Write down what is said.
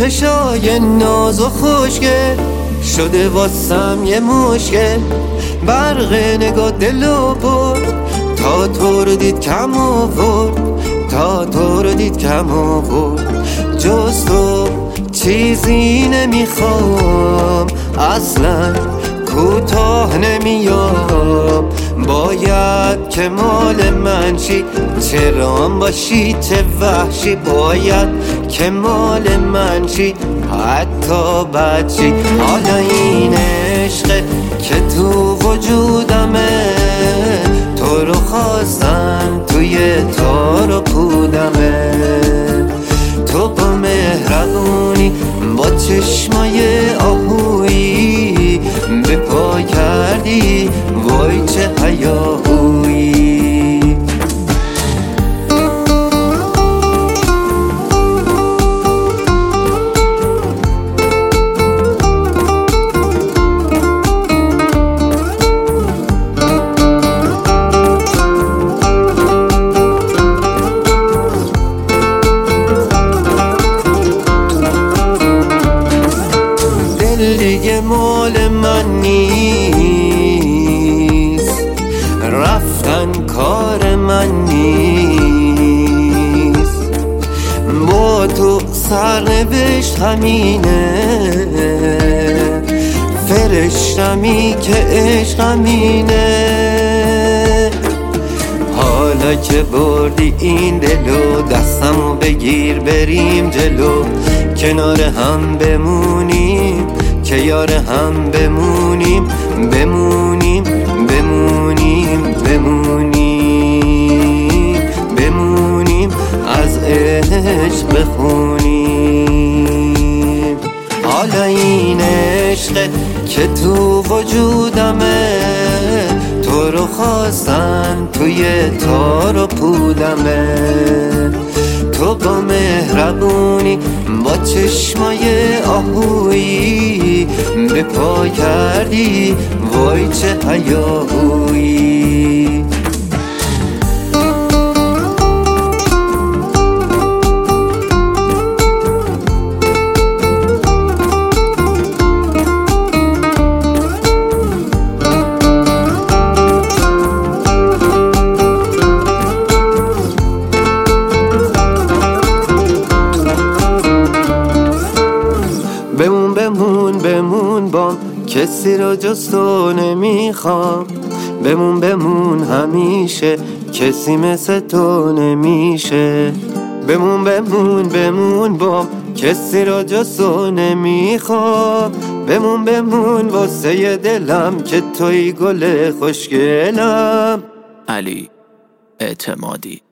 چشای ناز و خوشگل شده واسم یه مشکل. برق نگاه دلو برد تا تو رو دید کم آورد، تا تو رو دید کم آورد. جز تو چیزی نمیخوام، اصلا کوتاه نمیام. باید که مال من شی، چه رام باشی چه وحشی. باید که مال من شی، حتی بد شی. حالا این عشقه که تو وجودمه، تو رو خواستم توی تار و پودمه. تو با مهربونی با چشمای آهویی به پا کردی، وای چه هیاهویی. دیگه مال من نیست، رفتن کار من نیست. با تو سرنوشت همینه، فرشتمی که عشق همینه. حالا که بردی این دلو، دستمو بگیر بریم جلو. کنار هم بمونیم که یار هم بمونیم، بمونیم بمونیم بمونیم بمونیم، از عشق بخونیم. حالا این عشقه که تو وجودمه، تو رو خواستم توی تار و پودمه. تو با مهربونی با چشمای آهویی به پا کردی، وای چه هیاهویی. بمون بمون بمون بام، کسی رو جز تو نمیخوام. بمون بمون همیشه، کسی مثل تو نمیشه. بمون بمون بمون بام، کسی رو جز تو نمیخوام. بمون بمون واسه دلم که توی گل خوشگلم. علی اعتمادی.